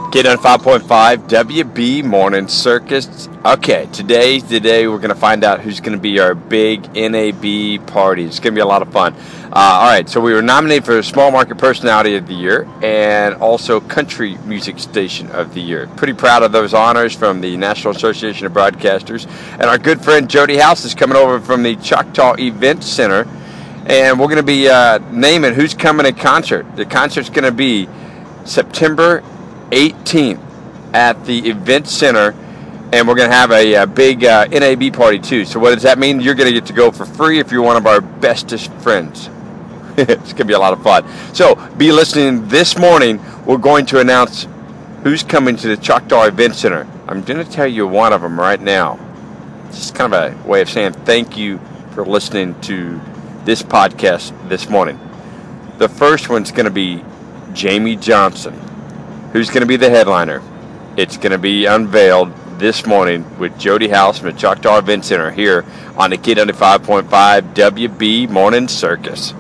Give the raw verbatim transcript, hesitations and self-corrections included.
Get on five point five W B Morning Circus. Okay, today's the day we're going to find out who's going to be our big N A B party. It's going to be a lot of fun. Uh, all right, so we were nominated for Small Market Personality of the Year and also Country Music Station of the Year. Pretty proud of those honors from the National Association of Broadcasters. And our good friend Jody House is coming over from the Choctaw Event Center. And we're going to be uh, naming who's coming in concert. The concert's going to be September eighteenth at the Event Center, and we're going to have a, a big uh, N A B party too. So what does that mean? You're going to get to go for free if you're one of our bestest friends. It's going to be a lot of fun. So be listening this morning. We're going to announce who's coming to the Choctaw Event Center. I'm going to tell you one of them right now. It's just kind of a way of saying thank you for listening to this podcast this morning. The first one's going to be Jamie Johnson. Who's going to be the headliner? It's going to be unveiled this morning with Jody House from the Choctaw Event Center here on the K ninety-five point five W B Morning Circus.